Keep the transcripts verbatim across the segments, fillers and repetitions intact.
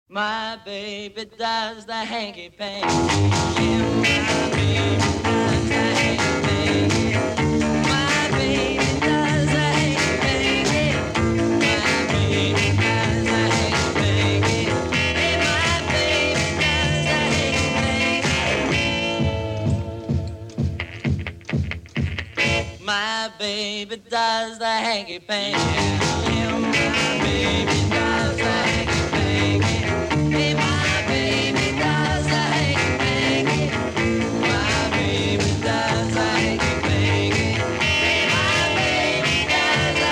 My baby does the hanky panky. Yeah, my baby does the hanky panky. My baby does the hanky panky. My baby does the hanky panky. Hey, my baby does the hanky panky. My baby does the hanky panky. Yeah, my baby does the hanky panky. Hey, my baby does the hanky-panky. My baby does the hanky-panky. Hey, my baby does the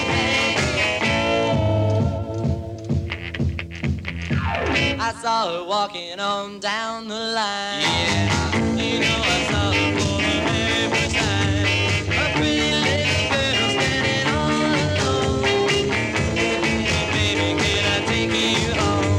hanky-panky. I saw her walking on down the line. Yeah, you know I saw her for the very first time. A pretty little girl standing all alone. Baby, can I take you home?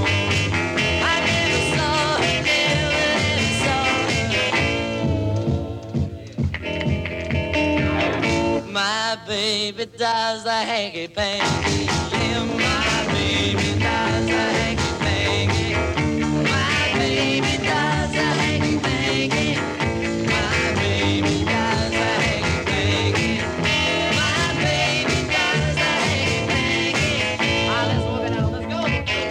My baby does the hanky panky. Yeah, my baby does the hanky panky. My baby does the hanky panky. My baby does the hanky panky. My baby does the hanky panky. Ah, let's work it out. Let's go.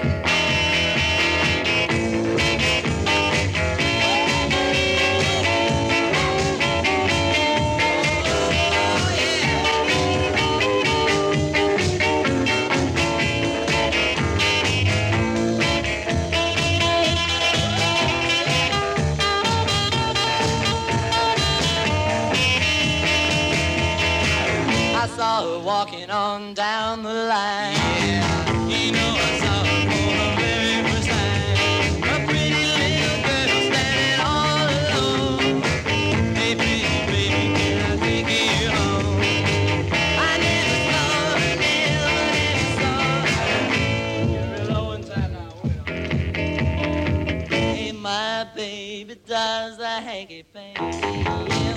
I saw her walking on down the line. Yeah, you know I saw her for the very first time. A pretty little girl standing all alone. Hey, baby, baby, can I take you home? I never saw her, never, never saw her. You're real low inside now. Hey, my baby does the hanky panky. Yeah.